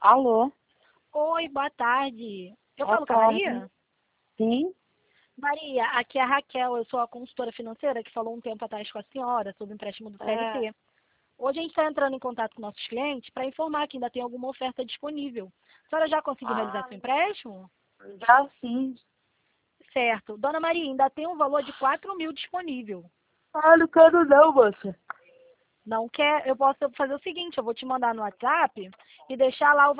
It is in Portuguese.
Alô, Oi, boa tarde. Eu boa falo com a tarde. Maria? Sim? Maria, aqui é a Raquel, eu sou a consultora financeira que falou um tempo atrás com a senhora sobre o empréstimo do É, CLT. Hoje a gente está entrando em contato com nossos clientes para informar que ainda tem alguma oferta disponível. A senhora já conseguiu realizar ah, seu empréstimo? já sim. Certo. Dona Maria, ainda tem um valor de 4.000 disponível. Ah, não quero não, moça. Não quer? Eu posso fazer o seguinte, eu vou te mandar no WhatsApp e deixar lá o